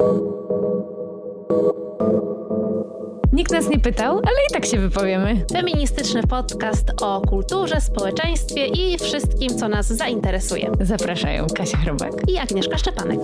Nikt nas nie pytał, ale i tak się wypowiemy. Feministyczny podcast o kulturze, społeczeństwie i wszystkim, co nas zainteresuje. Zapraszają Kasia Chrobak I Agnieszka Szczepanek.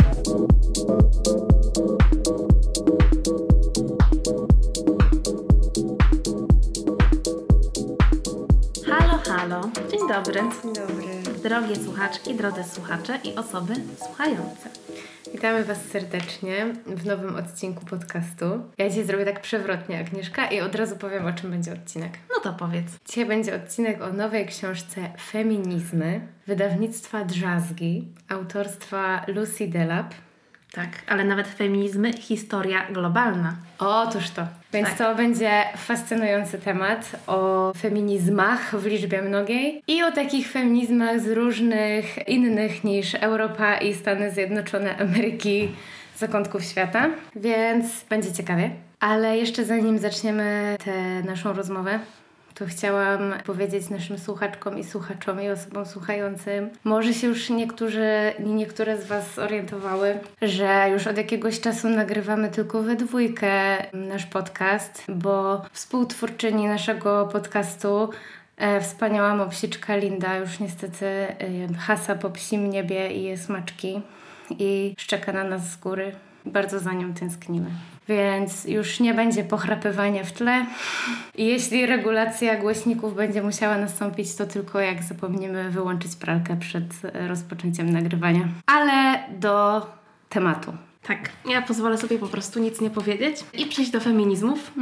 Halo, halo. Dzień dobry. Dzień dobry. Drogie słuchaczki, drodzy słuchacze i osoby słuchające. Witamy Was serdecznie w nowym odcinku podcastu. Ja dzisiaj zrobię tak przewrotnie, Agnieszka, i od razu powiem, o czym będzie odcinek. No to powiedz. Dzisiaj będzie odcinek o nowej książce Feminizmy wydawnictwa Drzazgi, autorstwa Lucy Delap. Tak, ale nawet feminizmy, historia globalna. Otóż to. Więc tak. To będzie fascynujący temat o feminizmach w liczbie mnogiej i o takich feminizmach z różnych innych niż Europa i Stany Zjednoczone Ameryki zakątków świata. Więc będzie ciekawie. Ale jeszcze zanim zaczniemy tę naszą rozmowę, to chciałam powiedzieć naszym słuchaczkom i słuchaczom i osobom słuchającym. Może się już niektóre z Was zorientowały, że już od jakiegoś czasu nagrywamy tylko we dwójkę nasz podcast, bo współtwórczyni naszego podcastu, wspaniała mopsiczka Linda, już niestety hasa po psim niebie i je smaczki i szczeka na nas z góry. Bardzo za nią tęsknimy. Więc już nie będzie pochrapywania w tle. I jeśli regulacja głośników będzie musiała nastąpić, to tylko jak zapomnimy wyłączyć pralkę przed rozpoczęciem nagrywania. Ale do tematu. Tak, ja pozwolę sobie po prostu nic nie powiedzieć i przejść do feminizmów,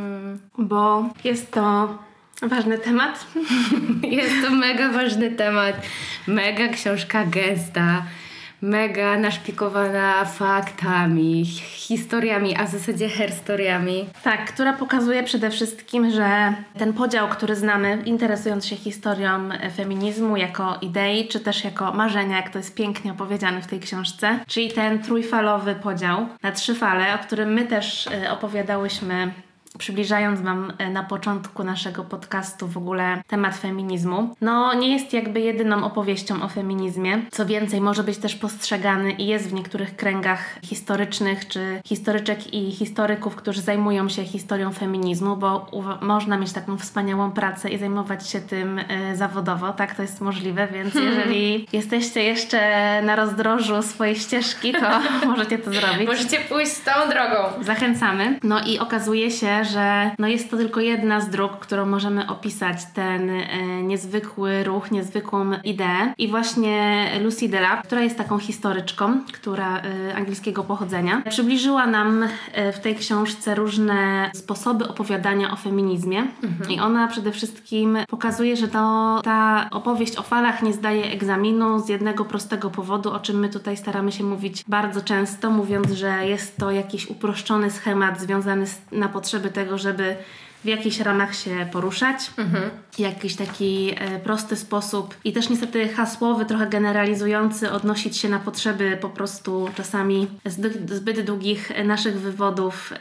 bo jest to ważny temat. Jest to mega ważny temat. Mega książka gęsta. Mega naszpikowana faktami, historiami, a w zasadzie herstoriami. Tak, która pokazuje przede wszystkim, że ten podział, który znamy, interesując się historią feminizmu jako idei, czy też jako marzenia, jak to jest pięknie opowiedziane w tej książce, czyli ten trójfalowy podział na 3 fale, o którym my też opowiadałyśmy, przybliżając Wam na początku naszego podcastu w ogóle temat feminizmu. No nie jest jakby jedyną opowieścią o feminizmie. Co więcej, może być też postrzegany i jest w niektórych kręgach historycznych, czy historyczek i historyków, którzy zajmują się historią feminizmu, bo można mieć taką wspaniałą pracę i zajmować się tym zawodowo. Tak, to jest możliwe, więc jeżeli jesteście jeszcze na rozdrożu swojej ścieżki, to możecie to zrobić. Możecie pójść z tą drogą. Zachęcamy. No i okazuje się, że jest to tylko jedna z dróg, którą możemy opisać ten niezwykły ruch, niezwykłą ideę. I właśnie Lucy Delap, która jest taką historyczką, która angielskiego pochodzenia, przybliżyła nam w tej książce różne sposoby opowiadania o feminizmie. I ona przede wszystkim pokazuje, że ta opowieść o falach nie zdaje egzaminu z jednego prostego powodu, o czym my tutaj staramy się mówić bardzo często, mówiąc, że jest to jakiś uproszczony schemat związany na potrzeby tego, żeby w jakichś ramach się poruszać, jakiś taki prosty sposób i też niestety hasłowy, trochę generalizujący, odnosić się na potrzeby po prostu czasami zbyt długich naszych wywodów,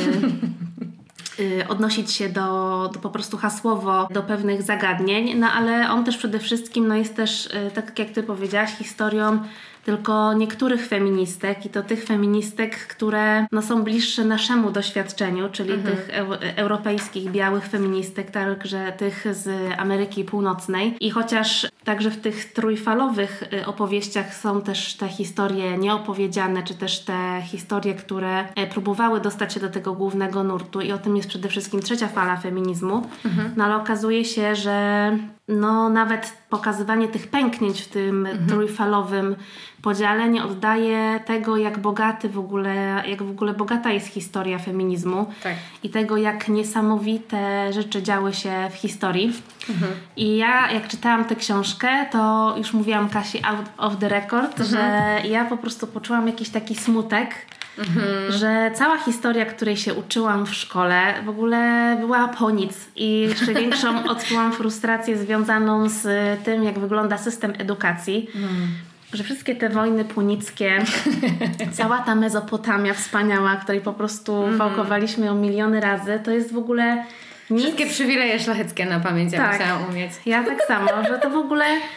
odnosić się do po prostu hasłowo do pewnych zagadnień, no ale on też przede wszystkim jest też, tak jak Ty powiedziałaś, historią tylko niektórych feministek i to tych feministek, które są bliższe naszemu doświadczeniu, czyli tych europejskich, białych feministek, także tych z Ameryki Północnej. I chociaż także w tych trójfalowych opowieściach są też te historie nieopowiedziane, czy też te historie, które próbowały dostać się do tego głównego nurtu i o tym jest przede wszystkim 3. fala feminizmu, no ale okazuje się, że nawet pokazywanie tych pęknięć w tym trójfalowym podziale nie oddaje tego, jak w ogóle bogata jest historia feminizmu. Tak. I tego, jak niesamowite rzeczy działy się w historii. I ja, jak czytałam tę książkę, to już mówiłam Kasi out of the record, że ja po prostu poczułam jakiś taki smutek, że cała historia, której się uczyłam w szkole, w ogóle była po nic i jeszcze większą odczułam frustrację związaną z tym, jak wygląda system edukacji. Że wszystkie te wojny punickie, cała ta Mezopotamia wspaniała, której po prostu wałkowaliśmy ją miliony razy, to jest w ogóle nic. Wszystkie przywileje szlacheckie na pamięć, ja musiałam umieć. Ja tak samo, że to w ogóle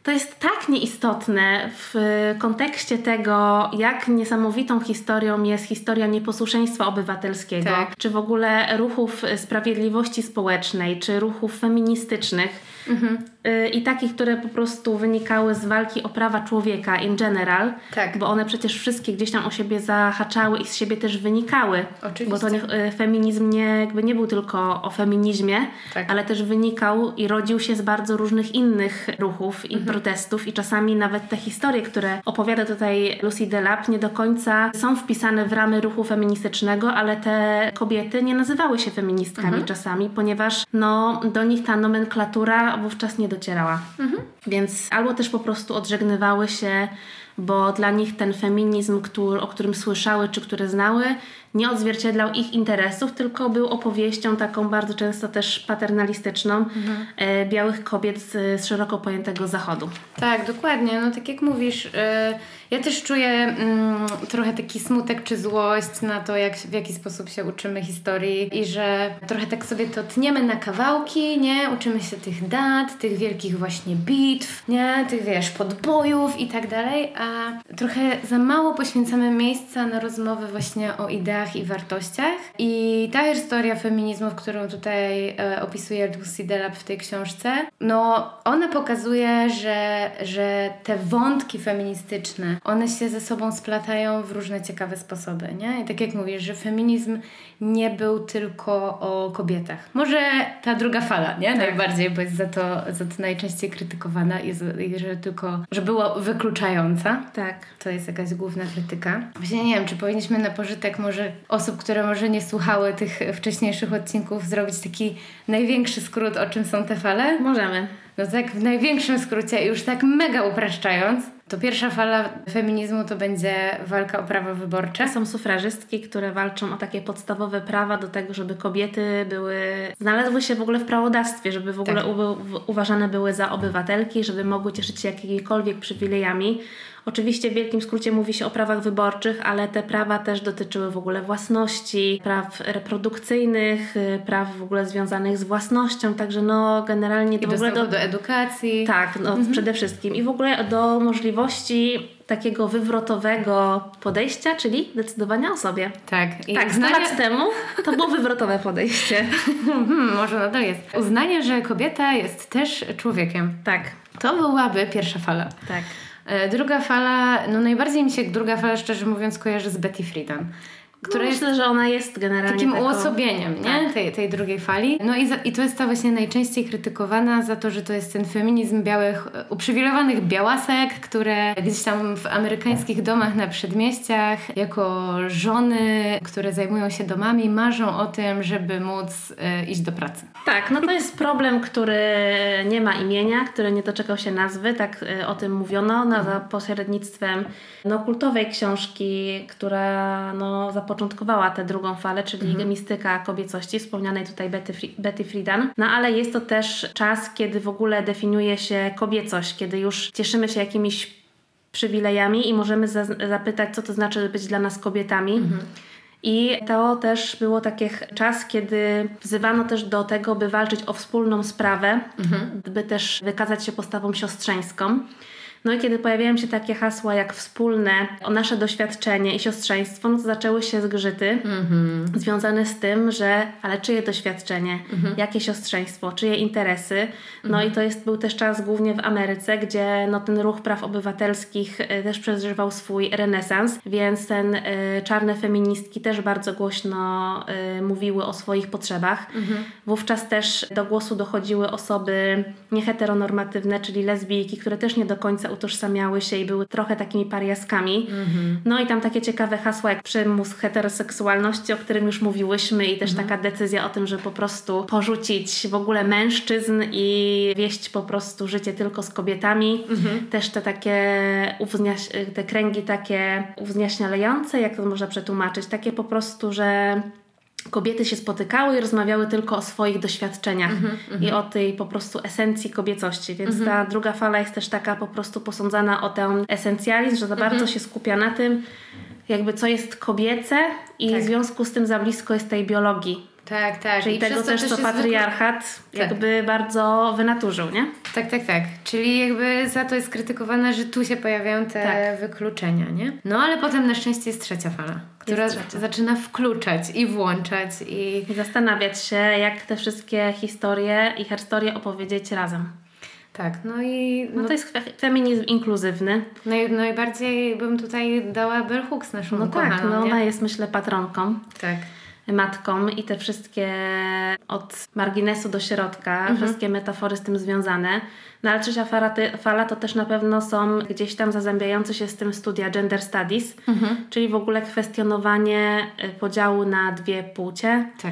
To jest tak nieistotne w kontekście tego, jak niesamowitą historią jest historia nieposłuszeństwa obywatelskiego, Tak. czy w ogóle ruchów sprawiedliwości społecznej, czy ruchów feministycznych. I takich, które po prostu wynikały z walki o prawa człowieka in general, Tak. bo one przecież wszystkie gdzieś tam o siebie zahaczały i z siebie też wynikały. Oczywiście. Bo to feminizm nie był tylko o feminizmie, Tak. ale też wynikał i rodził się z bardzo różnych innych ruchów i protestów i czasami nawet te historie, które opowiada tutaj Lucy Delap, nie do końca są wpisane w ramy ruchu feministycznego, ale te kobiety nie nazywały się feministkami czasami, ponieważ do nich ta nomenklatura wówczas nie docierała. Więc albo też po prostu odżegnywały się, bo dla nich ten feminizm, o którym słyszały czy który znały, nie odzwierciedlał ich interesów, tylko był opowieścią taką bardzo często też paternalistyczną białych kobiet z szeroko pojętego zachodu. Tak, dokładnie. No tak jak mówisz, ja też czuję trochę taki smutek czy złość na to, w jaki sposób się uczymy historii i że trochę tak sobie to tniemy na kawałki, nie? Uczymy się tych dat, tych wielkich właśnie bitw, nie? Tych, podbojów i tak dalej, a trochę za mało poświęcamy miejsca na rozmowy właśnie o ideach i wartościach. I ta historia feminizmu, którą tutaj opisuje Lucy Delap w tej książce, ona pokazuje, że te wątki feministyczne, one się ze sobą splatają w różne ciekawe sposoby, nie? I tak jak mówisz, że feminizm nie był tylko o kobietach. Może ta druga fala, nie? Tak. Najbardziej, bo jest za to najczęściej krytykowana i że była wykluczająca. Tak. To jest jakaś główna krytyka. Właśnie nie wiem, czy powinniśmy na pożytek może osób, które może nie słuchały tych wcześniejszych odcinków, zrobić taki największy skrót, o czym są te fale? Możemy. No tak w największym skrócie, już tak mega upraszczając, to pierwsza fala feminizmu to będzie walka o prawa wyborcze. Są sufrażystki, które walczą o takie podstawowe prawa do tego, żeby kobiety znalazły się w ogóle w prawodawstwie, żeby w ogóle uważane były za obywatelki, żeby mogły cieszyć się jakimikolwiek przywilejami. Oczywiście w wielkim skrócie mówi się o prawach wyborczych, ale te prawa też dotyczyły w ogóle własności, praw reprodukcyjnych, praw w ogóle związanych z własnością, także generalnie I dostępu do edukacji. Tak, przede wszystkim. I w ogóle do możliwości takiego wywrotowego podejścia, czyli decydowania o sobie. Tak. I 100 lat temu to było wywrotowe podejście. Może nadal jest. Uznanie, że kobieta jest też człowiekiem. Tak. To byłaby pierwsza fala. Tak. Druga fala, najbardziej mi się druga fala, szczerze mówiąc, kojarzy z Betty Friedan. Myślę, że ona jest generalnie takim uosobieniem, nie? tej drugiej fali. I to jest ta właśnie najczęściej krytykowana za to, że to jest ten feminizm białych, uprzywilejowanych białasek, które gdzieś tam w amerykańskich domach na przedmieściach jako żony, które zajmują się domami, marzą o tym, żeby móc iść do pracy. Tak, to jest problem, który nie ma imienia, który nie doczekał się nazwy, tak o tym mówiono za pośrednictwem kultowej książki, która zapoczątkowała tę drugą falę, czyli mistyka kobiecości, wspomnianej tutaj Betty Friedan. Ale jest to też czas, kiedy w ogóle definiuje się kobiecość, kiedy już cieszymy się jakimiś przywilejami i możemy zapytać, co to znaczy być dla nas kobietami. I to też było taki czas, kiedy wzywano też do tego, by walczyć o wspólną sprawę, by też wykazać się postawą siostrzeńską. I kiedy pojawiają się takie hasła jak wspólne, o nasze doświadczenie i siostrzeństwo, to zaczęły się zgrzyty związane z tym, że ale czyje doświadczenie, jakie siostrzeństwo, czyje interesy. I to był też czas głównie w Ameryce, gdzie ten ruch praw obywatelskich też przeżywał swój renesans, więc czarne feministki też bardzo głośno mówiły o swoich potrzebach. Wówczas też do głosu dochodziły osoby nieheteronormatywne, czyli lesbijki, które też nie do końca utożsamiały się i były trochę takimi pariaskami. I tam takie ciekawe hasła jak przymus heteroseksualności, o którym już mówiłyśmy i też taka decyzja o tym, że po prostu porzucić w ogóle mężczyzn i wieść po prostu życie tylko z kobietami. Też te takie te kręgi takie uwznieśniające, jak to można przetłumaczyć, takie po prostu, że kobiety się spotykały i rozmawiały tylko o swoich doświadczeniach i o tej po prostu esencji kobiecości. Więc ta druga fala jest też taka po prostu posądzana o ten esencjalizm, że za bardzo się skupia na tym, jakby co jest kobiece i w związku z tym za blisko jest tej biologii Tak, tak. Czyli I tego przez też, co jest patriarchat jakby bardzo wynaturzył, nie? Tak, tak, tak. Czyli jakby za to jest krytykowane, że tu się pojawiają te wykluczenia, nie? No ale potem na szczęście jest trzecia fala, która zaczyna wkluczać i włączać i zastanawiać się, jak te wszystkie historie i herstorie opowiedzieć razem. Tak, no i... No to jest feminizm inkluzywny. Najbardziej bym tutaj dała Bell Hooks naszą ukochaną, tak, no ona jest myślę patronką. Tak. Matką i te wszystkie od marginesu do środka, wszystkie metafory z tym związane. No ale trzecia fala to też na pewno są gdzieś tam zazębiające się z tym studia gender studies, czyli w ogóle kwestionowanie podziału na dwie płcie. Tak.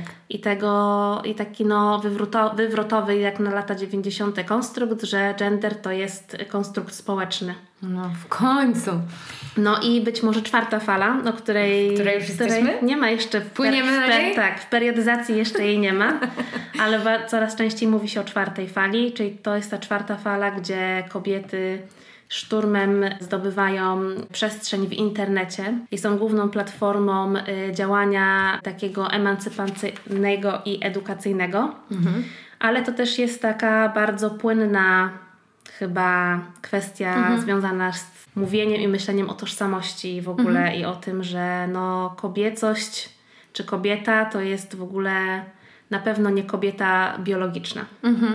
I taki wywrotowy jak na lata 90. konstrukt, że gender to jest konstrukt społeczny. No w końcu. No i być może czwarta fala, której już jesteśmy? Nie ma jeszcze. Płyniemy na niej? Tak, w periodyzacji jeszcze jej nie ma, ale coraz częściej mówi się o czwartej fali, czyli to jest ta czwarta fala, gdzie kobiety szturmem zdobywają przestrzeń w internecie i są główną platformą działania takiego emancypacyjnego i edukacyjnego. Ale to też jest taka bardzo płynna chyba kwestia związana z mówieniem i myśleniem o tożsamości w ogóle i o tym, że kobiecość czy kobieta to jest w ogóle na pewno nie kobieta biologiczna.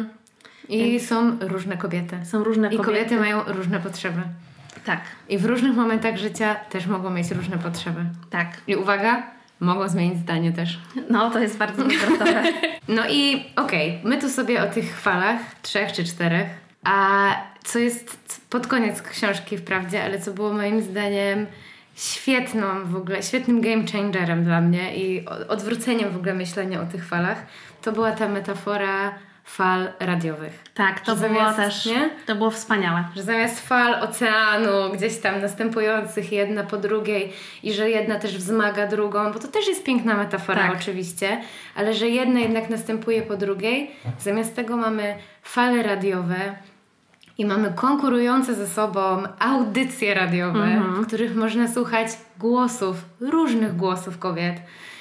I są różne kobiety. Są różne kobiety. I kobiety mają różne potrzeby. Tak. I w różnych momentach życia też mogą mieć różne potrzeby. Tak. I uwaga, mogą zmienić zdanie też. No, to jest bardzo wywrotowe. No i my tu sobie o tych falach, 3 czy 4, a co jest pod koniec książki wprawdzie, ale co było moim zdaniem świetnym game changerem dla mnie i odwróceniem w ogóle myślenia o tych falach, to była ta metafora fal radiowych. Tak, to było wspaniałe. Że zamiast fal oceanu gdzieś tam następujących jedna po drugiej i że jedna też wzmaga drugą, bo to też jest piękna metafora oczywiście, ale że jedna jednak następuje po drugiej, zamiast tego mamy fale radiowe i mamy konkurujące ze sobą audycje radiowe, w których można słuchać różnych głosów kobiet.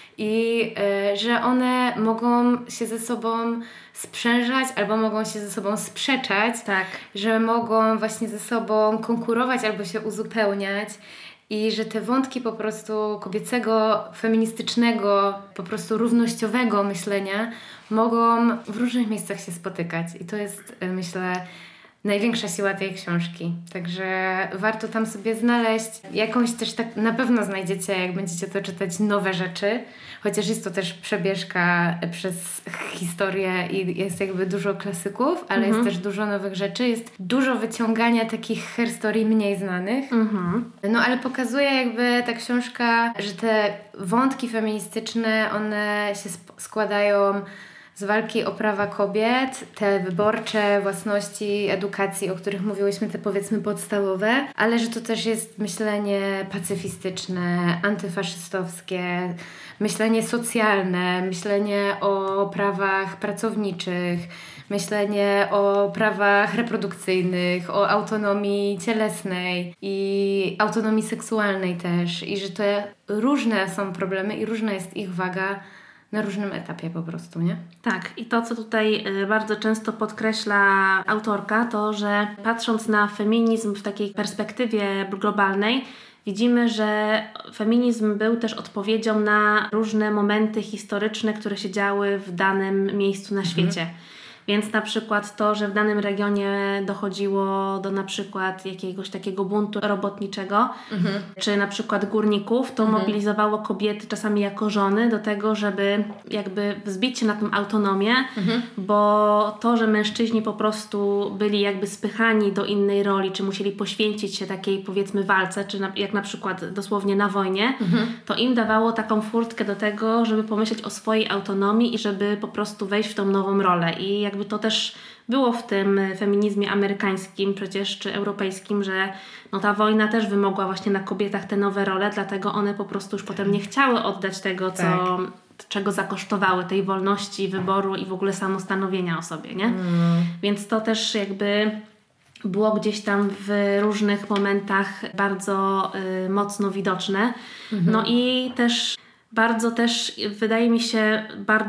I że one mogą się ze sobą sprzężać albo mogą się ze sobą sprzeczać, że mogą właśnie ze sobą konkurować albo się uzupełniać i że te wątki po prostu kobiecego, feministycznego, po prostu równościowego myślenia mogą w różnych miejscach się spotykać i to jest, myślę, największa siła tej książki. Także warto tam sobie znaleźć jakąś też tak na pewno znajdziecie, jak będziecie to czytać, nowe rzeczy. Chociaż jest to też przebieżka przez historię i jest jakby dużo klasyków, ale jest też dużo nowych rzeczy. Jest dużo wyciągania takich herstorii mniej znanych. No ale pokazuje jakby ta książka, że te wątki feministyczne, one się składają z walki o prawa kobiet, te wyborcze własności, edukacji, o których mówiłyśmy, te powiedzmy podstawowe, ale że to też jest myślenie pacyfistyczne, antyfaszystowskie, myślenie socjalne, myślenie o prawach pracowniczych, myślenie o prawach reprodukcyjnych, o autonomii cielesnej i autonomii seksualnej też i że te różne są problemy i różna jest ich waga na różnym etapie po prostu, nie? Tak. I to, co tutaj bardzo często podkreśla autorka, to, że patrząc na feminizm w takiej perspektywie globalnej, widzimy, że feminizm był też odpowiedzią na różne momenty historyczne, które się działy w danym miejscu na świecie. Więc na przykład to, że w danym regionie dochodziło do na przykład jakiegoś takiego buntu robotniczego, czy na przykład górników, to mobilizowało kobiety czasami jako żony do tego, żeby jakby wzbić się na tą autonomię, bo to, że mężczyźni po prostu byli jakby spychani do innej roli, czy musieli poświęcić się takiej powiedzmy walce, czy jak na przykład dosłownie na wojnie, to im dawało taką furtkę do tego, żeby pomyśleć o swojej autonomii i żeby po prostu wejść w tą nową rolę. I jakby to też było w tym feminizmie amerykańskim przecież, czy europejskim, że ta wojna też wymogła właśnie na kobietach te nowe role, dlatego one po prostu już potem nie chciały oddać tego, czego zakosztowały, tej wolności, wyboru i w ogóle samostanowienia o sobie, nie? Więc to też jakby było gdzieś tam w różnych momentach bardzo mocno widoczne. No i też bardzo też, wydaje mi się,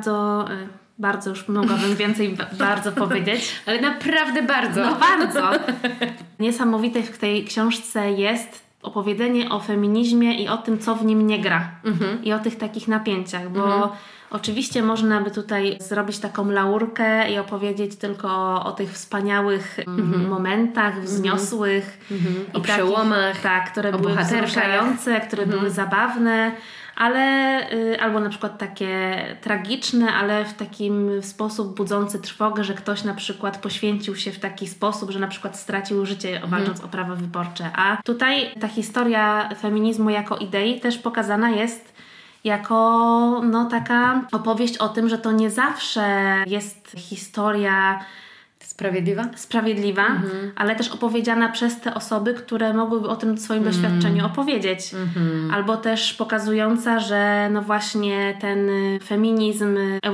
bardzo już mogłabym więcej bardzo powiedzieć. Ale naprawdę bardzo. No bardzo. Niesamowite w tej książce jest opowiedzenie o feminizmie i o tym, co w nim nie gra. I o tych takich napięciach, bo oczywiście można by tutaj zrobić taką laurkę i opowiedzieć tylko o tych wspaniałych momentach, wzniosłych. O przełomach, tak, które o były bohaterkach. wzruszające, które były zabawne, ale albo na przykład takie tragiczne, ale w takim sposób budzący trwogę, że ktoś na przykład poświęcił się w taki sposób, że na przykład stracił życie walcząc o prawa wyborcze. A tutaj ta historia feminizmu jako idei też pokazana jest jako taka opowieść o tym, że to nie zawsze jest historia sprawiedliwa, ale też opowiedziana przez te osoby, które mogłyby o tym swoim doświadczeniu opowiedzieć. Albo też pokazująca, że no właśnie ten feminizm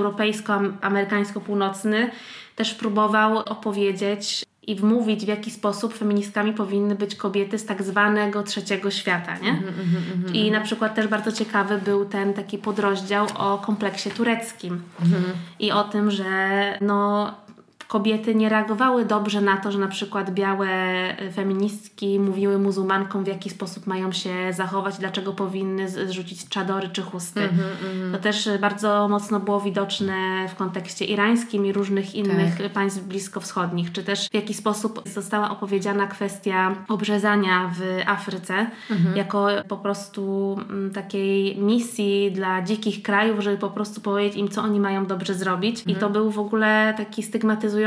europejsko-amerykańsko-północny też próbował opowiedzieć i wmówić, w jaki sposób feministkami powinny być kobiety z tak zwanego trzeciego świata, nie? I na przykład też bardzo ciekawy był ten taki podrozdział o kompleksie tureckim i o tym, że kobiety nie reagowały dobrze na to, że na przykład białe feministki mówiły muzułmankom, w jaki sposób mają się zachować, dlaczego powinny zrzucić czadory czy chusty. To też bardzo mocno było widoczne w kontekście irańskim i różnych innych państw bliskowschodnich, czy też w jaki sposób została opowiedziana kwestia obrzezania w Afryce jako po prostu takiej misji dla dzikich krajów, żeby po prostu powiedzieć im, co oni mają dobrze zrobić. I to był w ogóle taki stygmatyzujący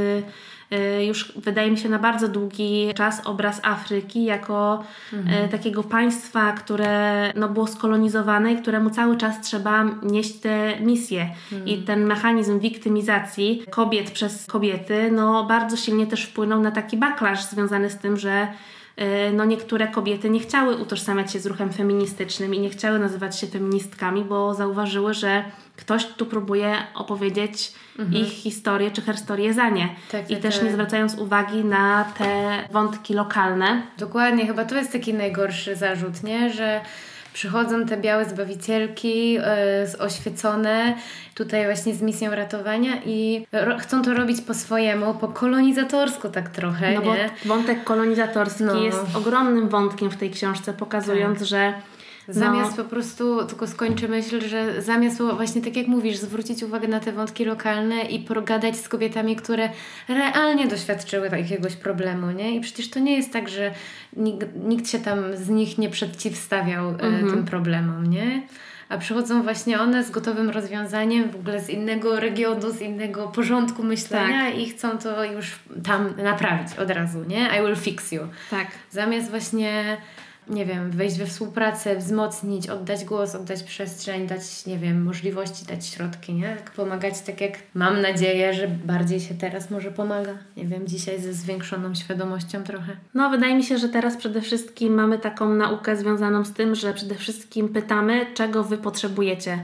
już wydaje mi się na bardzo długi czas obraz Afryki jako takiego państwa, które było skolonizowane i któremu cały czas trzeba nieść te misje. I ten mechanizm wiktymizacji kobiet przez kobiety bardzo silnie też wpłynął na taki backlash związany z tym, że niektóre kobiety nie chciały utożsamiać się z ruchem feministycznym i nie chciały nazywać się feministkami, bo zauważyły, że ktoś tu próbuje opowiedzieć ich historię czy historię za nie. I też nie zwracając uwagi na te wątki lokalne. Dokładnie, chyba to jest taki najgorszy zarzut, nie? Że przychodzą te białe zbawicielki oświecone tutaj właśnie z misją ratowania i chcą to robić po swojemu, po kolonizatorsko tak trochę, nie? Bo wątek kolonizatorski jest ogromnym wątkiem w tej książce, pokazując, że zamiast po prostu, tylko skończę myśl, że zamiast właśnie tak jak mówisz, zwrócić uwagę na te wątki lokalne i pogadać z kobietami, które realnie doświadczyły jakiegoś problemu, nie? I przecież to nie jest tak, że nikt się tam z nich nie przeciwstawiał tym problemom, nie? A przychodzą właśnie one z gotowym rozwiązaniem, w ogóle z innego regionu, z innego porządku myślenia i chcą to już tam naprawić od razu, nie? I will fix you. Tak. Zamiast właśnie wejść we współpracę, wzmocnić, oddać głos, oddać przestrzeń, dać, możliwości, dać środki, nie? Tak pomagać, tak jak mam nadzieję, że bardziej się teraz może pomaga. Dzisiaj ze zwiększoną świadomością trochę. Wydaje mi się, że teraz przede wszystkim mamy taką naukę związaną z tym, że przede wszystkim pytamy, czego wy potrzebujecie.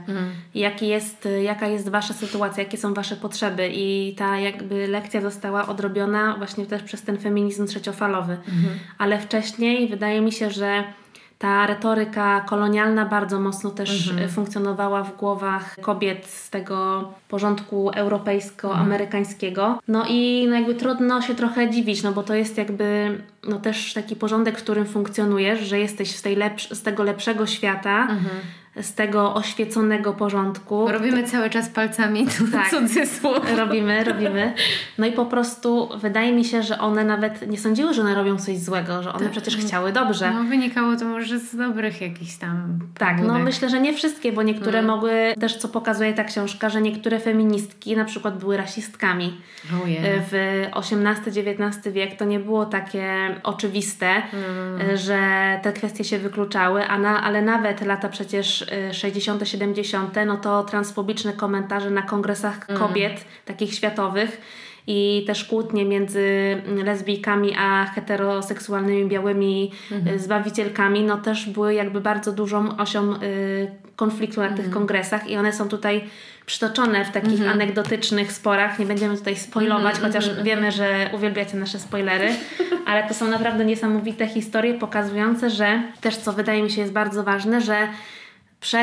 Jaka jest wasza sytuacja, jakie są wasze potrzeby i ta lekcja została odrobiona właśnie też przez ten feminizm trzeciofalowy. Ale wcześniej wydaje mi się, że ta retoryka kolonialna bardzo mocno też funkcjonowała w głowach kobiet z tego porządku europejsko-amerykańskiego. I trudno się trochę dziwić, bo to jest też taki porządek, w którym funkcjonujesz, że jesteś z tego lepszego świata, z tego oświeconego porządku. Robimy cały czas palcami cudzysłów. Robimy. I po prostu wydaje mi się, że one nawet nie sądziły, że one robią coś złego, że one przecież chciały dobrze. Wynikało to może z dobrych jakichś tam pobudek. Myślę, że nie wszystkie, bo niektóre mogły, też co pokazuje ta książka, że niektóre feministki na przykład były rasistkami. W XVIII-XIX wiek to nie było takie oczywiste, że te kwestie się wykluczały, ale nawet lata przecież 60., 70., to transfobiczne komentarze na kongresach kobiet, takich światowych i też kłótnie między lesbijkami a heteroseksualnymi białymi zbawicielkami, też były bardzo dużą osią konfliktu na tych kongresach i one są tutaj przytoczone w takich anegdotycznych sporach. Nie będziemy tutaj spoilować, chociaż wiemy, że uwielbiacie nasze spoilery, ale to są naprawdę niesamowite historie pokazujące, że też co wydaje mi się jest bardzo ważne, że przez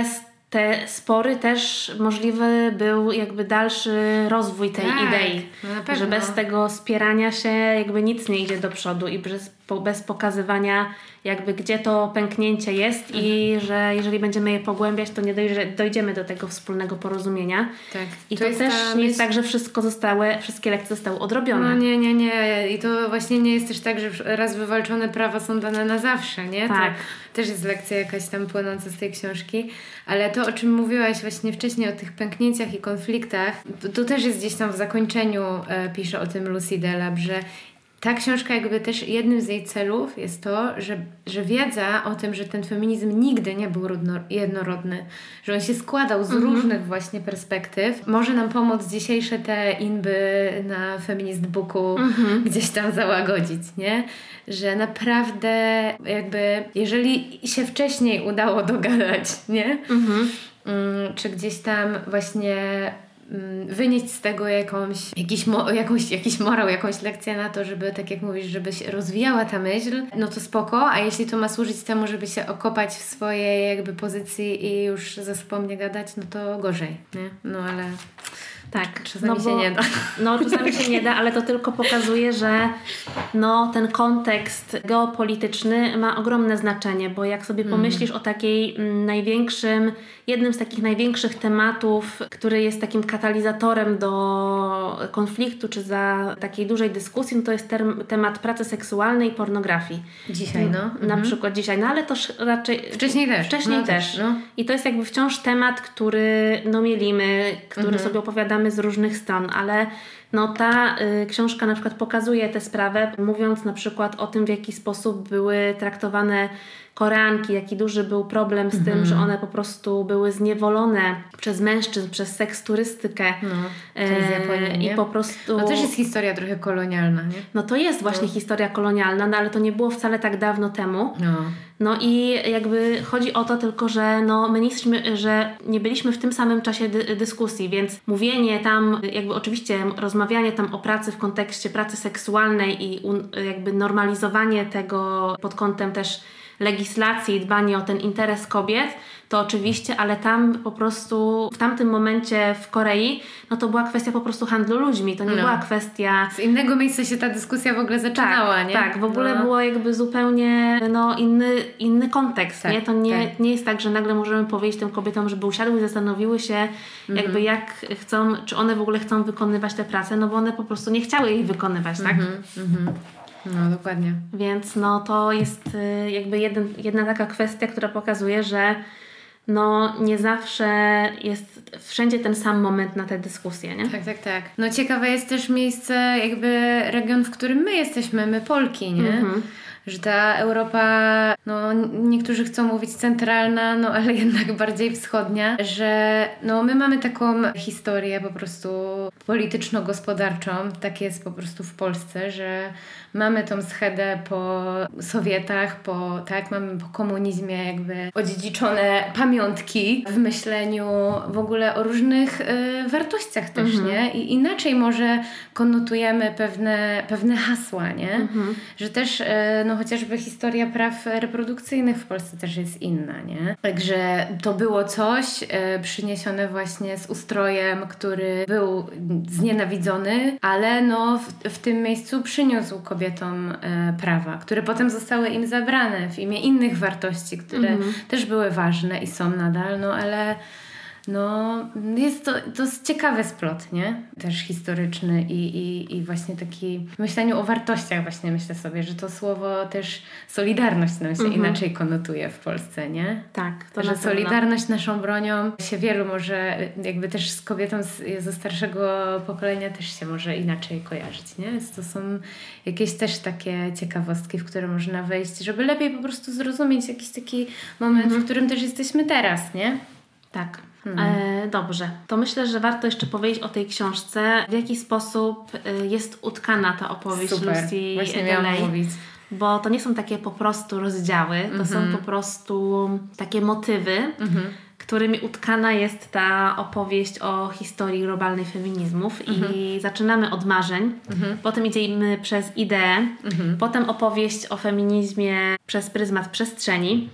te spory też możliwy był jakby dalszy rozwój tej idei. No na pewno. Że bez tego spierania się jakby nic nie idzie do przodu i bez pokazywania jakby gdzie to pęknięcie jest i że jeżeli będziemy je pogłębiać, to nie dojdziemy do tego wspólnego porozumienia. Tak. I to też nie jest tak, że wszystkie lekcje zostały odrobione. No nie. I to właśnie nie jest też tak, że raz wywalczone prawa są dane na zawsze, nie? Tak. To też jest lekcja jakaś tam płynąca z tej książki. Ale to, o czym mówiłaś właśnie wcześniej, o tych pęknięciach i konfliktach, to też jest gdzieś tam w zakończeniu pisze o tym Lucy Delap, że ta książka jakby też jednym z jej celów jest to, że wiedza o tym, że ten feminizm nigdy nie był jednorodny, że on się składał z różnych właśnie perspektyw, może nam pomóc dzisiejsze te inby na Feminist Booku gdzieś tam załagodzić, nie? Że naprawdę jakby, jeżeli się wcześniej udało dogadać, nie? Czy gdzieś tam właśnie wynieść z tego jakiś morał, jakąś lekcję na to, żeby, tak jak mówisz, żeby się rozwijała ta myśl, no to spoko, a jeśli to ma służyć temu, żeby się okopać w swojej jakby pozycji i już ze sobą nie gadać, no to gorzej, nie? No ale... Tak, czasami się nie da. No czasami się nie da, ale to tylko pokazuje, że ten kontekst geopolityczny ma ogromne znaczenie, bo jak sobie pomyślisz o jednym z takich największych tematów, który jest takim katalizatorem do konfliktu czy za takiej dużej dyskusji, no to jest temat pracy seksualnej i pornografii. Dzisiaj, Na przykład dzisiaj, ale to raczej... Wcześniej też. No. I to jest jakby wciąż temat, który mielimy, który sobie opowiadamy z różnych stron, ale ta książka na przykład pokazuje tę sprawę, mówiąc na przykład o tym, w jaki sposób były traktowane Koreanki, jaki duży był problem z tym, że one po prostu były zniewolone przez mężczyzn, przez seks turystykę. To jest Japonia, nie? I po prostu... No też jest historia trochę kolonialna, nie? No to jest właśnie historia kolonialna, ale to nie było wcale tak dawno temu. No i jakby chodzi o to tylko, że że nie byliśmy w tym samym czasie dyskusji, więc mówienie tam, jakby oczywiście rozmawianie tam o pracy w kontekście pracy seksualnej i jakby normalizowanie tego pod kątem też legislacji i dbanie o ten interes kobiet, to oczywiście, ale tam po prostu w tamtym momencie w Korei, to była kwestia po prostu handlu ludźmi, to nie była kwestia... Z innego miejsca się ta dyskusja w ogóle zaczynała, nie? Tak, w ogóle było jakby zupełnie inny kontekst, nie? To nie jest tak, że nagle możemy powiedzieć tym kobietom, żeby usiadły i zastanowiły się jakby jak chcą, czy one w ogóle chcą wykonywać tę pracę, bo one po prostu nie chciały jej wykonywać, tak? No, dokładnie. Więc to jest jakby jedna taka kwestia, która pokazuje, że nie zawsze jest wszędzie ten sam moment na tę dyskusję, nie? Tak. No ciekawe jest też miejsce, jakby region, w którym my jesteśmy, my Polki, nie? Że ta Europa, niektórzy chcą mówić centralna, ale jednak bardziej wschodnia, że my mamy taką historię po prostu polityczno-gospodarczą, tak jest po prostu w Polsce, że mamy tą schedę po Sowietach, mamy po komunizmie jakby odziedziczone pamiątki w myśleniu w ogóle o różnych wartościach też, nie? I inaczej może konotujemy pewne hasła, nie? Że też chociażby historia praw reprodukcyjnych w Polsce też jest inna, nie? Także to było coś przyniesione właśnie z ustrojem, który był znienawidzony, ale w tym miejscu przyniósł kobietom prawa, które potem zostały im zabrane w imię innych wartości, które też były ważne i są nadal, ale jest to jest ciekawy splot, nie? Też historyczny i właśnie taki w myśleniu o wartościach właśnie myślę sobie, że to słowo też solidarność nam się inaczej konotuje w Polsce, nie? Tak. To że solidarność naszą bronią się wielu może jakby też z kobietą ze starszego pokolenia też się może inaczej kojarzyć, nie? Więc to są jakieś też takie ciekawostki, w które można wejść, żeby lepiej po prostu zrozumieć jakiś taki moment, w którym też jesteśmy teraz, nie? Tak. Dobrze. To myślę, że warto jeszcze powiedzieć o tej książce, w jaki sposób jest utkana ta opowieść Lucy Delap. Bo to nie są takie po prostu rozdziały, to są po prostu takie motywy, którymi utkana jest ta opowieść o historii globalnej feminizmów i zaczynamy od marzeń, potem idziemy przez ideę, potem opowieść o feminizmie przez pryzmat przestrzeni,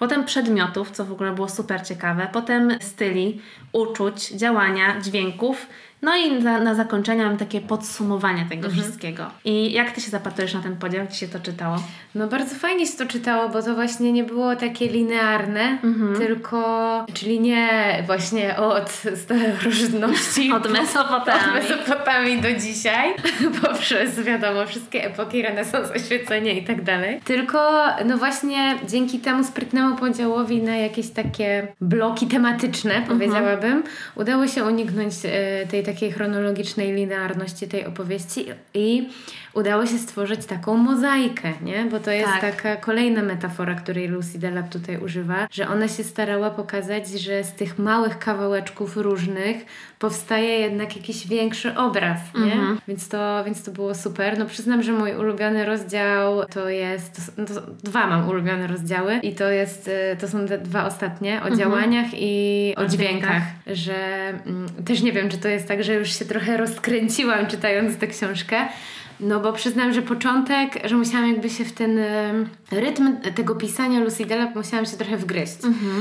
potem przedmiotów, co w ogóle było super ciekawe, potem styli, uczuć, działania, dźwięków. No i na zakończenie mam takie podsumowanie tego wszystkiego. I jak Ty się zapatrujesz na ten podział? Jak Ci się to czytało? No bardzo fajnie się to czytało, bo to właśnie nie było takie linearne, tylko, czyli nie właśnie od starożytności Od Mesopotamii do dzisiaj, poprzez wiadomo wszystkie epoki, renesans, oświecenie i tak dalej. Tylko no właśnie dzięki temu sprytnemu podziałowi na jakieś takie bloki tematyczne, powiedziałabym, udało się uniknąć tej takiej chronologicznej linearności tej opowieści i udało się stworzyć taką mozaikę, nie? Bo to jest taka kolejna metafora, której Lucy Delap tutaj używa, że ona się starała pokazać, że z tych małych kawałeczków różnych powstaje jednak jakiś większy obraz, nie? Więc to było super. No przyznam, że mój ulubiony rozdział to jest, dwa mam ulubione rozdziały i to są te dwa ostatnie, o działaniach i o dźwiękach, że też nie wiem, czy to jest tak, że już się trochę rozkręciłam czytając tę książkę. No bo przyznam, że początek, że musiałam jakby się w ten rytm tego pisania Lucy Delap musiałam się trochę wgryźć.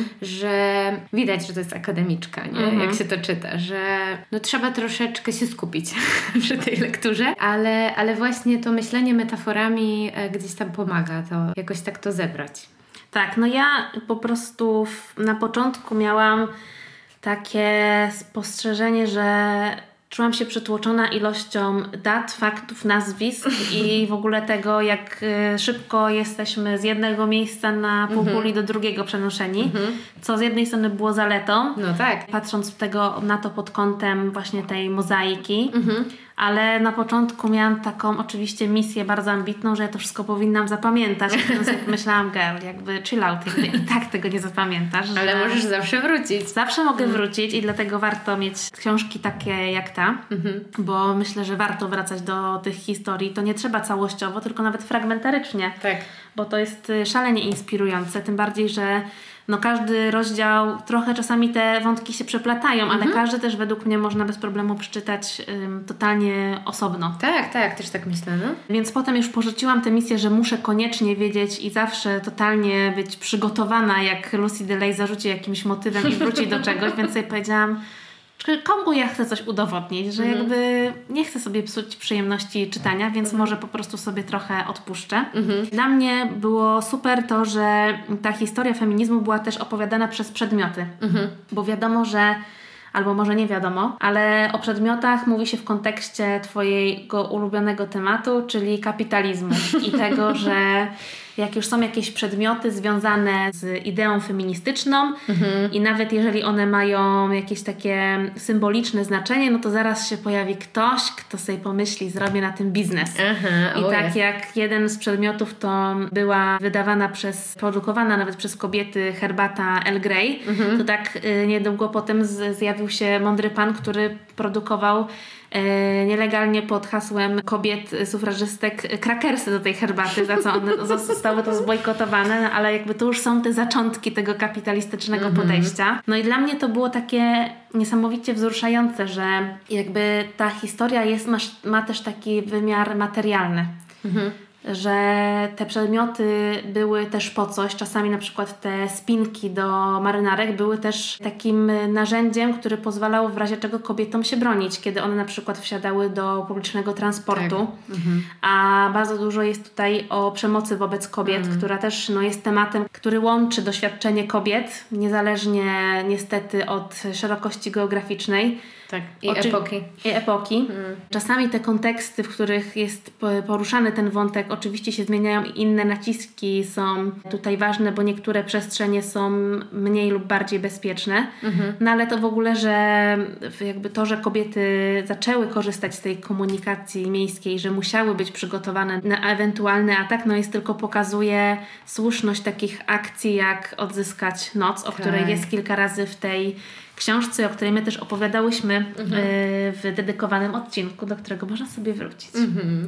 Że widać, że to jest akademiczka, nie? Jak się to czyta, że no trzeba troszeczkę się skupić przy tej lekturze, ale właśnie to myślenie metaforami gdzieś tam pomaga to jakoś tak to zebrać. Tak, no ja po prostu na początku miałam takie spostrzeżenie, że czułam się przytłoczona ilością dat, faktów, nazwisk i w ogóle tego, jak szybko jesteśmy z jednego miejsca na półkuli do drugiego przenoszeni, co z jednej strony było zaletą, no tak, patrząc na to pod kątem właśnie tej mozaiki, ale na początku miałam taką oczywiście misję bardzo ambitną, że ja to wszystko powinnam zapamiętać. Więc sobie myślałam, girl, jakby chill out, jakby i tak tego nie zapamiętasz. Ale możesz zawsze wrócić. Zawsze mogę wrócić i dlatego warto mieć książki takie jak ta, bo myślę, że warto wracać do tych historii. To nie trzeba całościowo, tylko nawet fragmentarycznie. Tak. Bo to jest szalenie inspirujące, tym bardziej, że no każdy rozdział, trochę czasami te wątki się przeplatają, ale każdy też według mnie można bez problemu przeczytać totalnie osobno. Tak, też tak myślę, no. Więc potem już porzuciłam tę misję, że muszę koniecznie wiedzieć i zawsze totalnie być przygotowana, jak Lucy Delap zarzuci jakimś motywem i wróci do czegoś, więc sobie powiedziałam, komu ja chcę coś udowodnić, że jakby nie chcę sobie psuć przyjemności czytania, więc może po prostu sobie trochę odpuszczę. Dla mnie było super to, że ta historia feminizmu była też opowiadana przez przedmioty, bo wiadomo, że albo może nie wiadomo, ale o przedmiotach mówi się w kontekście Twojego ulubionego tematu, czyli kapitalizmu i tego, że jak już są jakieś przedmioty związane z ideą feministyczną i nawet jeżeli one mają jakieś takie symboliczne znaczenie, no to zaraz się pojawi ktoś, kto sobie pomyśli, zrobię na tym biznes. I tak jak jeden z przedmiotów to była produkowana nawet przez kobiety herbata Earl Grey, to tak niedługo potem zjawił się mądry pan, który produkował nielegalnie pod hasłem kobiet sufrażystek krakersy do tej herbaty, za co one zostały to zbojkotowane, no, ale jakby to już są te zaczątki tego kapitalistycznego podejścia. No i dla mnie to było takie niesamowicie wzruszające, że jakby ta historia ma też taki wymiar materialny. Że te przedmioty były też po coś. Czasami na przykład te spinki do marynarek były też takim narzędziem, które pozwalało w razie czego kobietom się bronić, kiedy one na przykład wsiadały do publicznego transportu. A bardzo dużo jest tutaj o przemocy wobec kobiet, która też jest tematem, który łączy doświadczenie kobiet, niezależnie niestety od szerokości geograficznej. Tak, i epoki. Czasami te konteksty, w których jest poruszany ten wątek, oczywiście się zmieniają i inne naciski są tutaj ważne, bo niektóre przestrzenie są mniej lub bardziej bezpieczne. No ale to w ogóle, że jakby to, że kobiety zaczęły korzystać z tej komunikacji miejskiej, że musiały być przygotowane na ewentualny atak, jest tylko pokazuje słuszność takich akcji, jak odzyskać noc, o której jest kilka razy w tej książce, o której my też opowiadałyśmy w dedykowanym odcinku, do którego można sobie wrócić.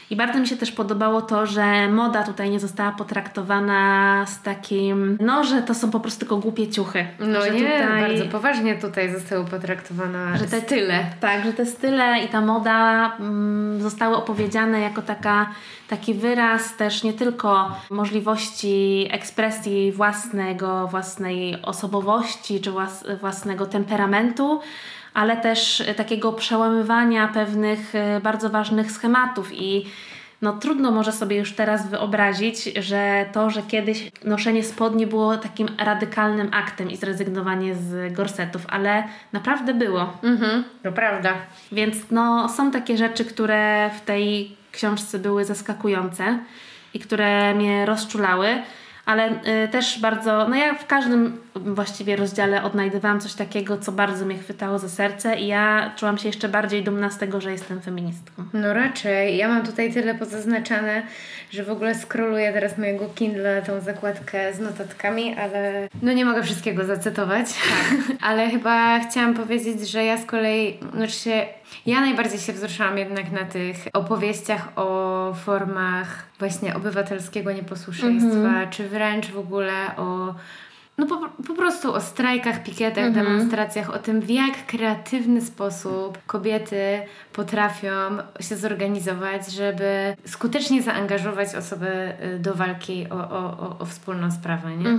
I bardzo mi się też podobało to, że moda tutaj nie została potraktowana z takim, no, że to są po prostu tylko głupie ciuchy. No że nie, tutaj, bardzo poważnie tutaj zostały potraktowane że te style. Tak, że te style i ta moda zostały opowiedziane jako taki wyraz też nie tylko możliwości ekspresji własnej osobowości czy własnego temperamentu, ale też takiego przełamywania pewnych bardzo ważnych schematów i no trudno może sobie już teraz wyobrazić, że kiedyś noszenie spodni było takim radykalnym aktem i zrezygnowanie z gorsetów, ale naprawdę było. To prawda. Więc no są takie rzeczy, które w tej książce były zaskakujące i które mnie rozczulały. Ale też bardzo, no ja w każdym właściwie rozdziale odnajdywałam coś takiego, co bardzo mnie chwytało za serce i ja czułam się jeszcze bardziej dumna z tego, że jestem feministką. No raczej. Ja mam tutaj tyle pozaznaczane, że w ogóle scrolluję teraz mojego Kindle, tą zakładkę z notatkami, ale no nie mogę wszystkiego zacytować. Tak. Ale chyba chciałam powiedzieć, że ja z kolei, ja najbardziej się wzruszałam jednak na tych opowieściach o formach właśnie obywatelskiego nieposłuszeństwa, czy wręcz w ogóle o po prostu o strajkach, pikietach, demonstracjach, o tym, w jak kreatywny sposób kobiety potrafią się zorganizować, żeby skutecznie zaangażować osoby do walki o wspólną sprawę, nie?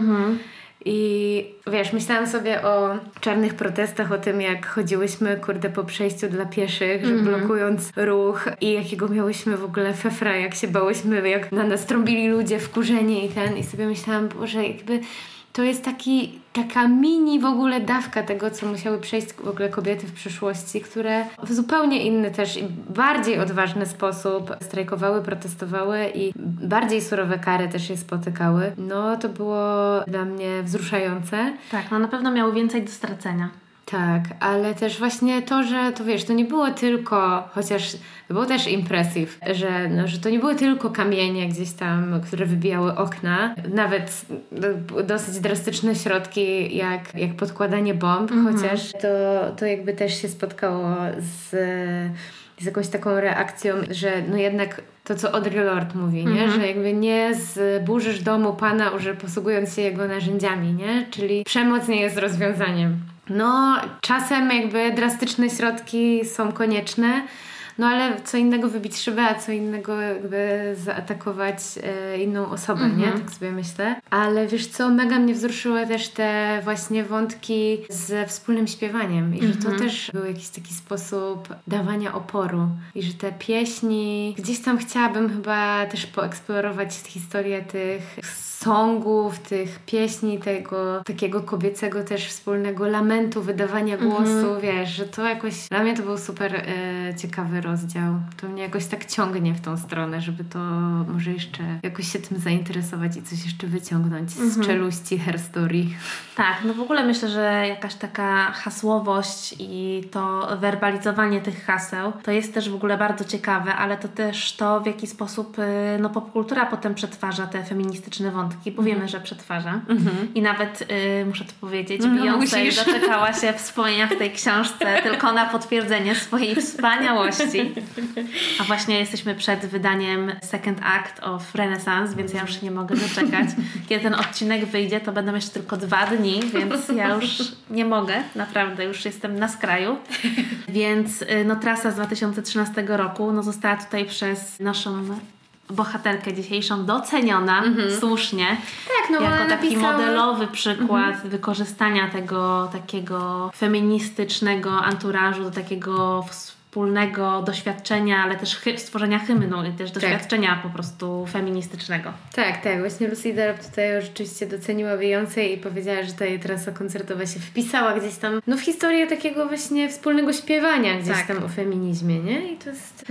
I wiesz, myślałam sobie o czarnych protestach, o tym, jak chodziłyśmy, po przejściu dla pieszych, że blokując ruch i jakiego miałyśmy w ogóle fefra, jak się bałyśmy, jak na nas trąbili ludzie wkurzeni i sobie myślałam, Boże, jakby to jest taka mini w ogóle dawka tego, co musiały przejść w ogóle kobiety w przyszłości, które w zupełnie inny też i bardziej odważny sposób strajkowały, protestowały i bardziej surowe kary też je spotykały. No to było dla mnie wzruszające. Tak, no na pewno miały więcej do stracenia. Tak, ale też właśnie to, że to wiesz, to nie było tylko, chociaż to było też impressive, że to nie były tylko kamienie gdzieś tam, które wybijały okna, nawet dosyć drastyczne środki jak podkładanie bomb, chociaż to jakby też się spotkało z jakąś taką reakcją, że no jednak to, co Audre Lorde mówi, nie? Że jakby nie zburzysz domu Pana, posługując się jego narzędziami, nie? Czyli przemoc nie jest rozwiązaniem. No, czasem jakby drastyczne środki są konieczne, no ale co innego wybić szybę, a co innego jakby zaatakować inną osobę, nie? Tak sobie myślę. Ale wiesz co, mega mnie wzruszyły też te właśnie wątki ze wspólnym śpiewaniem i że to też był jakiś taki sposób dawania oporu i że te pieśni, gdzieś tam chciałabym chyba też poeksplorować historię tych songów, tych pieśni, tego takiego kobiecego też wspólnego lamentu, wydawania głosu, wiesz, że to jakoś, dla mnie to był super ciekawy rozdział. To mnie jakoś tak ciągnie w tą stronę, żeby to może jeszcze jakoś się tym zainteresować i coś jeszcze wyciągnąć z czeluści Her Story. Tak, no w ogóle myślę, że jakaś taka hasłowość i to werbalizowanie tych haseł to jest też w ogóle bardzo ciekawe, ale to też to, w jaki sposób popkultura potem przetwarza te feministyczne wątki, bo wiemy, że przetwarza. I nawet, muszę to powiedzieć, Beyoncé doczekała się wspomnienia w tej książce tylko na potwierdzenie swojej wspaniałości. A właśnie jesteśmy przed wydaniem Second Act of Renaissance, więc ja już nie mogę doczekać. Kiedy ten odcinek wyjdzie, to będą jeszcze tylko 2 dni, więc ja już nie mogę, naprawdę już jestem na skraju. Więc trasa z 2013 roku została tutaj przez naszą bohaterkę dzisiejszą doceniona, słusznie, tak, no jako ona taki napisała modelowy przykład wykorzystania tego takiego feministycznego anturażu do takiego wspólnego doświadczenia, ale też stworzenia hymnu i też doświadczenia po prostu feministycznego. Tak. Właśnie Lucy Dellap tutaj rzeczywiście doceniła Beyoncé i powiedziała, że ta jej trasa koncertowa się wpisała gdzieś tam w historię takiego właśnie wspólnego śpiewania gdzieś tam o feminizmie, nie? I to jest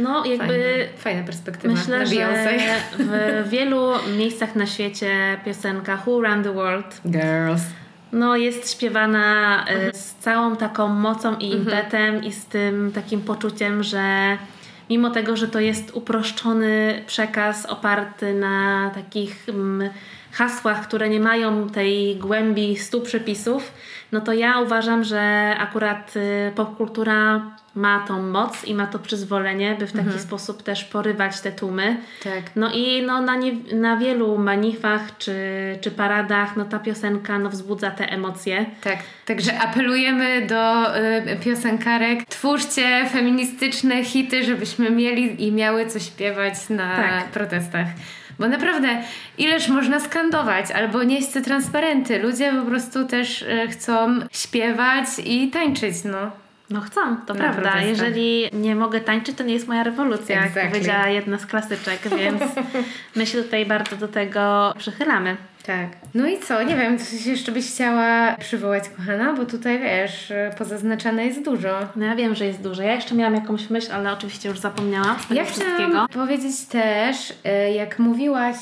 fajna perspektywa myślę, na Beyoncé. Że w wielu miejscach na świecie piosenka Who Run the World Girls jest śpiewana z całą taką mocą i impetem i z tym takim poczuciem, że mimo tego, że to jest uproszczony przekaz oparty na takich hasłach, które nie mają tej głębi 100 przepisów, no to ja uważam, że akurat popkultura ma tą moc i ma to przyzwolenie, by w taki sposób też porywać te tłumy. Tak. No i na wielu manifach czy paradach ta piosenka wzbudza te emocje. Tak, także apelujemy do piosenkarek, twórzcie feministyczne hity, żebyśmy mieli i miały co śpiewać na protestach. Bo naprawdę, ileż można skandować albo nieść te transparenty. Ludzie po prostu też chcą śpiewać i tańczyć, No chcą, to Na prawda. protestach. Jeżeli nie mogę tańczyć, to nie jest moja rewolucja, jak Exactly. powiedziała jedna z klasyczek, więc my się tutaj bardzo do tego przychylamy. Tak. No i co? Nie wiem, coś jeszcze byś chciała przywołać, kochana? Bo tutaj, wiesz, pozaznaczane jest dużo. No ja wiem, że jest dużo. Ja jeszcze miałam jakąś myśl, ale oczywiście już zapomniałam z tego Ja wszystkiego. chciałam powiedzieć też, jak mówiłaś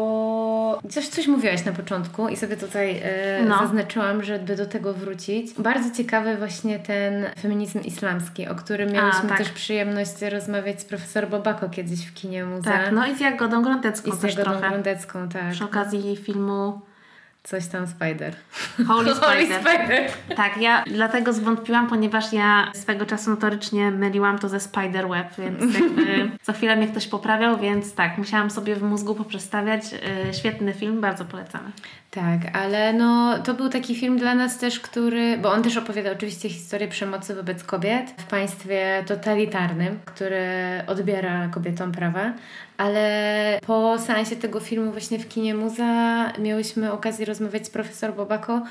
o... Coś mówiłaś na początku i sobie tutaj zaznaczyłam, żeby do tego wrócić. Bardzo ciekawy właśnie ten feminizm islamski, o którym miałyśmy też przyjemność rozmawiać z profesor Bobako kiedyś w kinie Muza. Tak, no i z Jagodą Grądecką I z też Jagodą trochę. Grądecką, tak. Przy okazji filmu Coś tam Spider. Holy Holy Spider. Spider. Tak, ja dlatego zwątpiłam, ponieważ ja swego czasu notorycznie myliłam to ze Spiderweb, więc jakby co chwilę mnie ktoś poprawiał, więc tak, musiałam sobie w mózgu poprzestawiać. Świetny film, bardzo polecamy. Tak, ale to był taki film dla nas też, bo on też opowiada oczywiście historię przemocy wobec kobiet w państwie totalitarnym, które odbiera kobietom prawa, ale po seansie tego filmu właśnie w kinie Muza miałyśmy okazję rozmawiać z profesor Bobako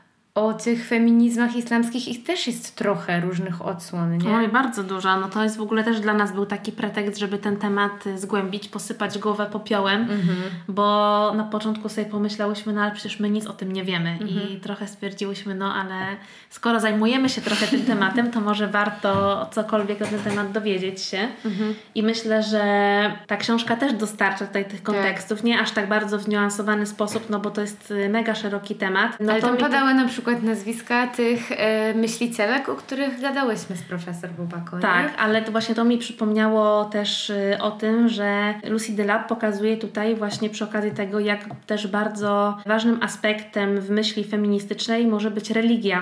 o tych feminizmach islamskich. Ich też jest trochę różnych odsłon, nie? Oj, bardzo dużo. No to jest w ogóle też dla nas był taki pretekst, żeby ten temat zgłębić, posypać głowę popiołem, bo na początku sobie pomyślałyśmy, ale przecież my nic o tym nie wiemy i trochę stwierdziłyśmy, ale skoro zajmujemy się trochę tym tematem, to może warto cokolwiek na ten temat dowiedzieć się i myślę, że ta książka też dostarcza tutaj tych kontekstów, nie aż tak bardzo w zniuansowany sposób, bo to jest mega szeroki temat. Ale tam padały na przykład nazwiska tych myślicielek, o których gadałyśmy z profesor Bobako, nie? Tak, ale to mi przypomniało też o tym, że Lucy Delap pokazuje tutaj właśnie przy okazji tego, jak też bardzo ważnym aspektem w myśli feministycznej może być religia.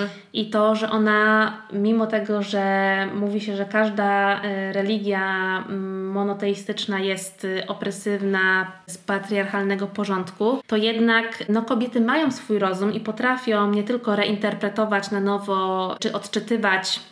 I to, że ona, mimo tego, że mówi się, że każda religia monoteistyczna jest opresywna z patriarchalnego porządku, to jednak kobiety mają swój rozum i potrafią nie tylko reinterpretować na nowo, czy odczytywać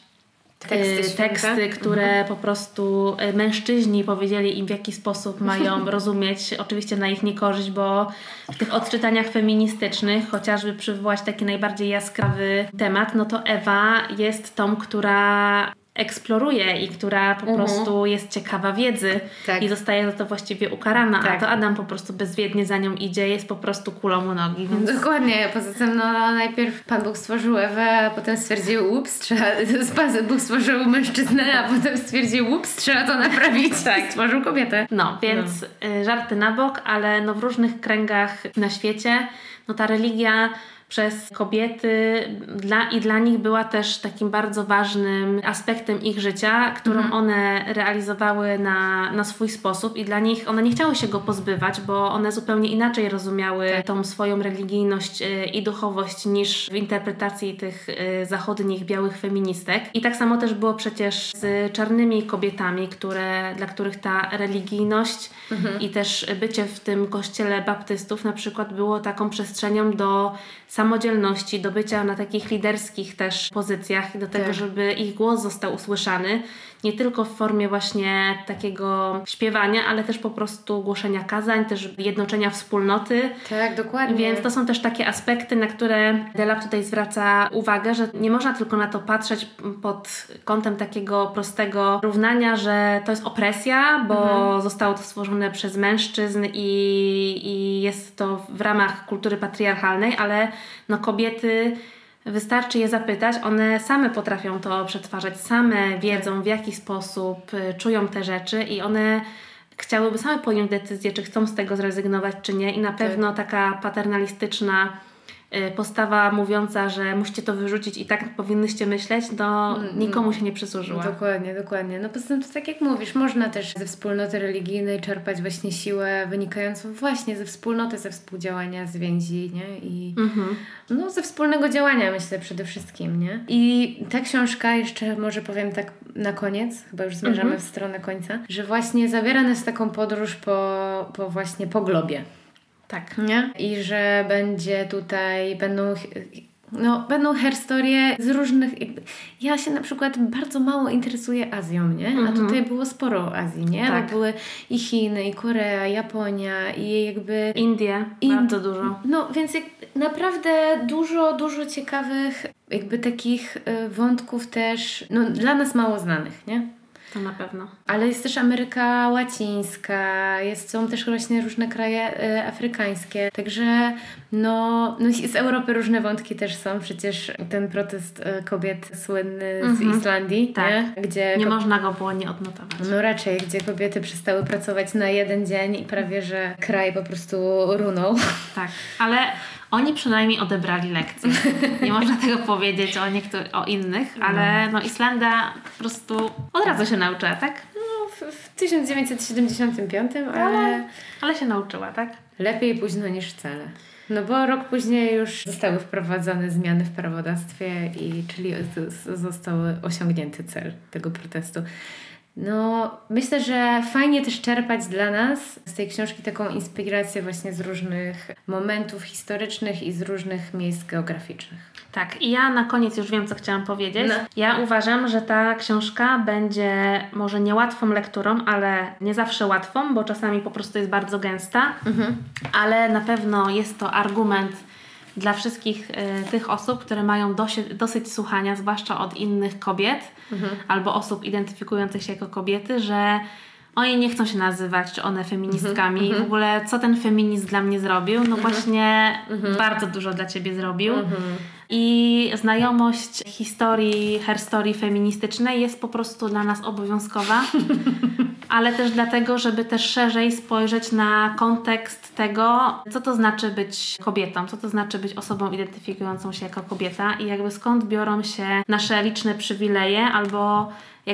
teksty, które po prostu mężczyźni powiedzieli im, w jaki sposób mają rozumieć, oczywiście na ich niekorzyść, bo w tych odczytaniach feministycznych, chociażby przywołać taki najbardziej jaskrawy temat, to Ewa jest tą, która eksploruje i która po prostu jest ciekawa wiedzy i zostaje za to właściwie ukarana, a to Adam po prostu bezwiednie za nią idzie, jest po prostu kulą u nogi. Więc... Dokładnie, poza tym najpierw Pan Bóg stworzył Ewę, a potem stwierdził Pan Bóg stworzył mężczyznę, a potem stwierdził trzeba to naprawić, stworzył kobietę. Więc żarty na bok, ale w różnych kręgach na świecie ta religia przez kobiety dla nich była też takim bardzo ważnym aspektem ich życia, którą one realizowały na swój sposób i dla nich one nie chciały się go pozbywać, bo one zupełnie inaczej rozumiały tą swoją religijność i duchowość niż w interpretacji tych zachodnich, białych feministek. I tak samo też było przecież z czarnymi kobietami, dla których ta religijność i też bycie w tym kościele baptystów na przykład było taką przestrzenią do samodzielności, do bycia na takich liderskich też pozycjach, do tego, żeby ich głos został usłyszany, nie tylko w formie właśnie takiego śpiewania, ale też po prostu głoszenia kazań, też jednoczenia wspólnoty. Tak, dokładnie. Więc to są też takie aspekty, na które Delap tutaj zwraca uwagę, że nie można tylko na to patrzeć pod kątem takiego prostego równania, że to jest opresja, bo zostało to stworzone przez mężczyzn i jest to w ramach kultury patriarchalnej, ale kobiety, wystarczy je zapytać, one same potrafią to przetwarzać, same wiedzą, w jaki sposób czują te rzeczy i one chciałyby same podjąć decyzję, czy chcą z tego zrezygnować, czy nie i na pewno taka paternalistyczna postawa mówiąca, że musicie to wyrzucić i tak powinnyście myśleć, to nikomu się nie przysłużyła. Dokładnie. No poza tym to tak jak mówisz, można też ze wspólnoty religijnej czerpać właśnie siłę wynikającą właśnie ze wspólnoty, ze współdziałania, z więzi, nie? I no ze wspólnego działania, myślę, przede wszystkim, nie? I ta książka, jeszcze może powiem tak na koniec, chyba już zmierzamy w stronę końca, że właśnie zabiera nas w taką podróż po globie. Tak. Nie? I że będą herstorie z różnych... Ja się na przykład bardzo mało interesuję Azją, nie? A tutaj było sporo Azji, nie? Tak. Bo były i Chiny, i Korea, Japonia, i jakby... Indie, bardzo dużo. No, więc naprawdę dużo ciekawych jakby takich wątków też, no dla nas mało znanych, nie? To na pewno. Ale jest też Ameryka Łacińska, są też właśnie różne kraje afrykańskie, także no z Europy różne wątki też są, przecież ten protest kobiet słynny z Islandii, tak. Nie? Gdzie nie można go było nie odnotować. No raczej, gdzie kobiety przestały pracować na jeden dzień i prawie, że kraj po prostu runął. Tak, ale oni przynajmniej odebrali lekcje. Nie można tego powiedzieć o innych, ale no Islandia po prostu od razu się nauczyła, tak? No w 1975, ale się nauczyła, tak? Lepiej późno niż wcale. No bo rok później już zostały wprowadzone zmiany w prawodawstwie czyli został osiągnięty cel tego protestu. No, myślę, że fajnie też czerpać dla nas z tej książki taką inspirację właśnie z różnych momentów historycznych i z różnych miejsc geograficznych. Tak, i ja na koniec już wiem, co chciałam powiedzieć. No. Ja uważam, że ta książka będzie może niełatwą lekturą, ale nie zawsze łatwą, bo czasami po prostu jest bardzo gęsta, ale na pewno jest to argument dla wszystkich tych osób, które mają dosyć słuchania, zwłaszcza od innych kobiet albo osób identyfikujących się jako kobiety, że oni nie chcą się nazywać, czy one feministkami. W ogóle co ten feminizm dla mnie zrobił? No właśnie bardzo dużo dla Ciebie zrobił. I znajomość herstorii feministycznej jest po prostu dla nas obowiązkowa, ale też dlatego, żeby też szerzej spojrzeć na kontekst tego, co to znaczy być kobietą, co to znaczy być osobą identyfikującą się jako kobieta i jakby skąd biorą się nasze liczne przywileje albo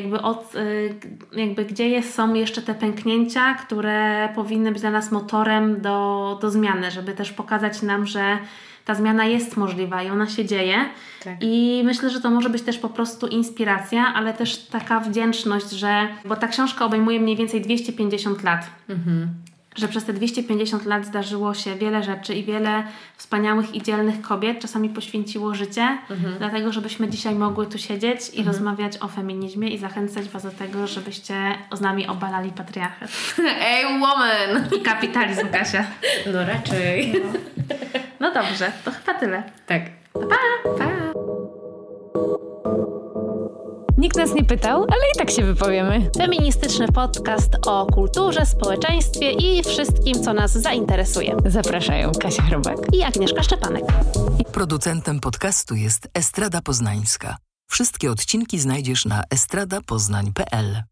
jakby gdzie są jeszcze te pęknięcia, które powinny być dla nas motorem do zmiany, żeby też pokazać nam, że ta zmiana jest możliwa i ona się dzieje. Tak. I myślę, że to może być też po prostu inspiracja, ale też taka wdzięczność, bo ta książka obejmuje mniej więcej 250 lat. Że przez te 250 lat zdarzyło się wiele rzeczy i wiele wspaniałych i dzielnych kobiet czasami poświęciło życie, dlatego żebyśmy dzisiaj mogły tu siedzieć i rozmawiać o feminizmie i zachęcać Was do tego, żebyście z nami obalali patriarchat. Ej, woman! I kapitalizm, Kasia. No raczej. No dobrze, to chyba tyle. Tak. Pa! Nikt nas nie pytał, ale i tak się wypowiemy. Feministyczny podcast o kulturze, społeczeństwie i wszystkim, co nas zainteresuje. Zapraszają Kasia Chrobak i Agnieszka Szczepanek. Producentem podcastu jest Estrada Poznańska. Wszystkie odcinki znajdziesz na estradapoznań.pl.